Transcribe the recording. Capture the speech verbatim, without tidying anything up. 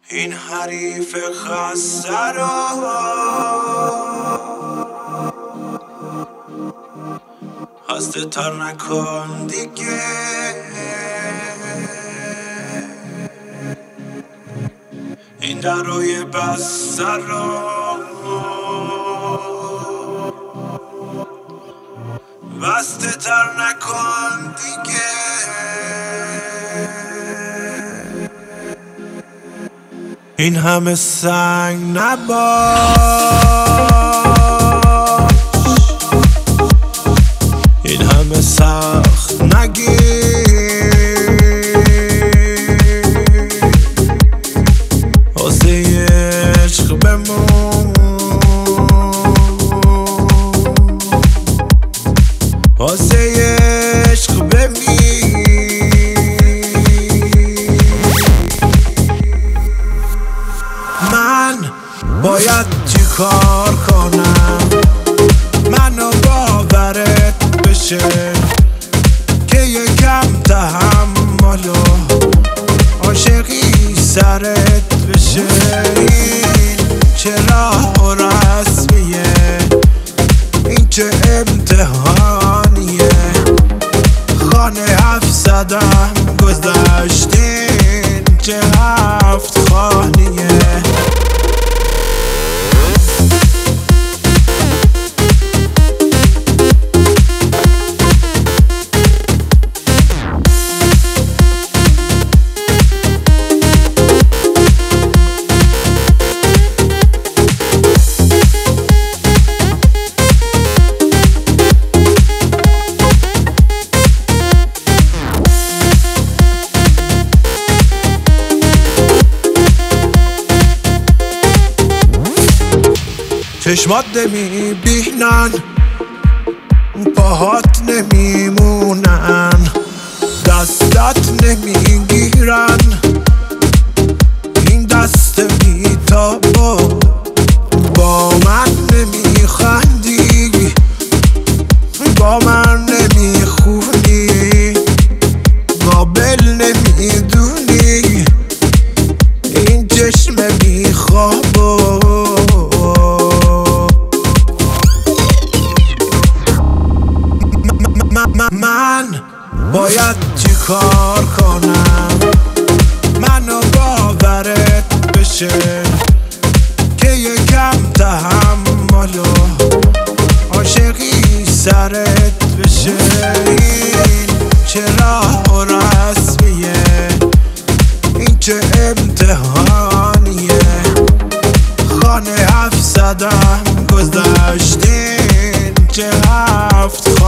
این حریف خسته را خسته تر نکن دیگه. این درای بسته را بسته تر نکن دیگه. این همه سنگ نباش، این همه سخت نگیر، واسه عشق بمون، واسه عشق بمیر. من باید چی کار کنم منو باورت بشه که یکم تحمل و عاشقی سرت بشه. این چه راه و رسمیه، این چه امتحانیه، خانه هفت زدم گذشتین چه هفت خانیه. چشمات نمیبینن، پاهات نمیمونن، دستت نمیگیرن، این دست بیتابو با من نمیخندی، با من نمیخونی، قابل نمیدونی، این چشم بیخوابو. من باید چی کار کنم منو باورت بشه که یکم تحمل و عاشقی سرت بشه. این چه راه و رسمیه، این چه امتحانیه، خانه هفت زدم گذشتین چه هفت